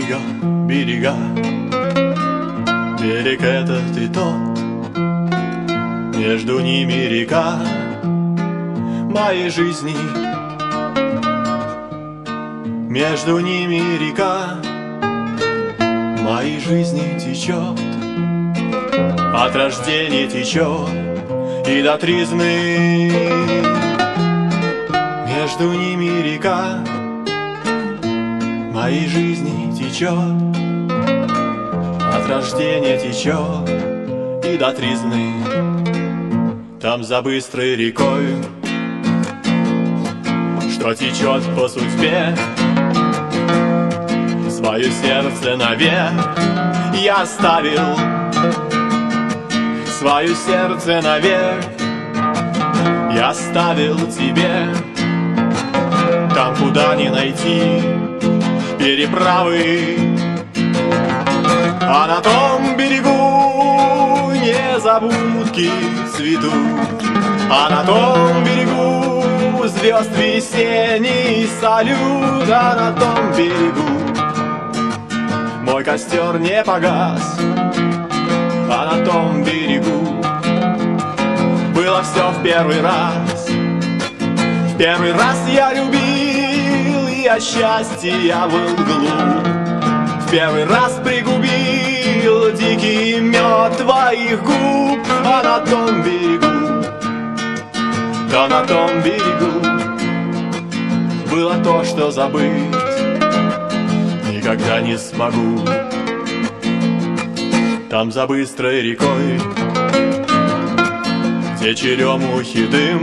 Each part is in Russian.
берега, берега. Берег этот и тот, между ними река моей жизни. Между ними река моей жизни течет, от рождения течет и до тризны. Между ними река моей жизни течет, от рождения течет и до тризны. Там за быстрой рекой, что течет по судьбе, свое сердце навек я оставил. Свое сердце навек я оставил тебе. Там, куда не найти переправы, а на том берегу незабудки цветут, а на том берегу звезд весенний салют, а на том берегу мой костер не погас, а на том берегу было все в первый раз. В первый раз я любил, и от счастья я был глуп. В первый раз пригубил дикий мед твоих губ, а на том берегу, да на том берегу было то, что забыть никогда не смогу. Там за быстрой рекой, где черемухи дым,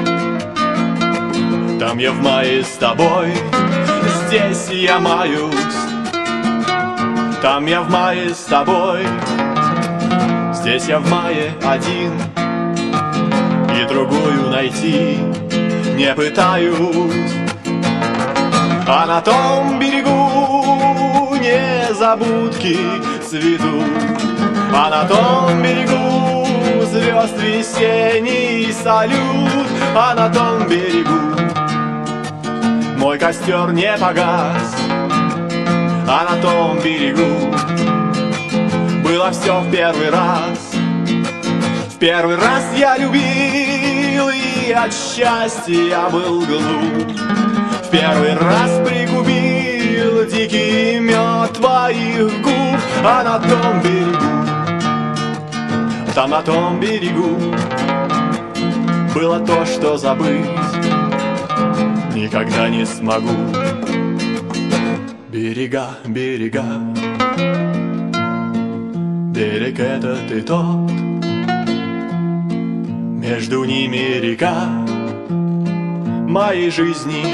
там я в мае с тобой, здесь я маюсь. Там я в мае с тобой, здесь я в мае один, и другую найти не пытаюсь. А на том берегу незабудки цветут, а на том берегу звезд весенний салют, а на том берегу мой костер не погас, а на том берегу было все в первый раз. В первый раз я любил, и от счастья я был глуп. В первый раз пригубил дикий мед твоих губ, а на том берегу, там на том берегу было то, что забыть никогда не смогу. Берега, берега, берег этот и тот, между ними река моей жизни.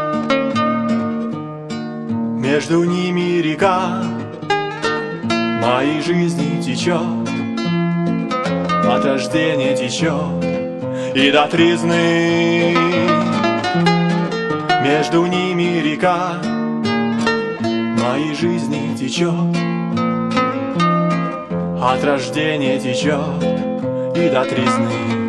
Между ними река моей жизни течет, от рождения течет и до тризны. Между ними река моей жизни течет, от рождения течет и до тризны.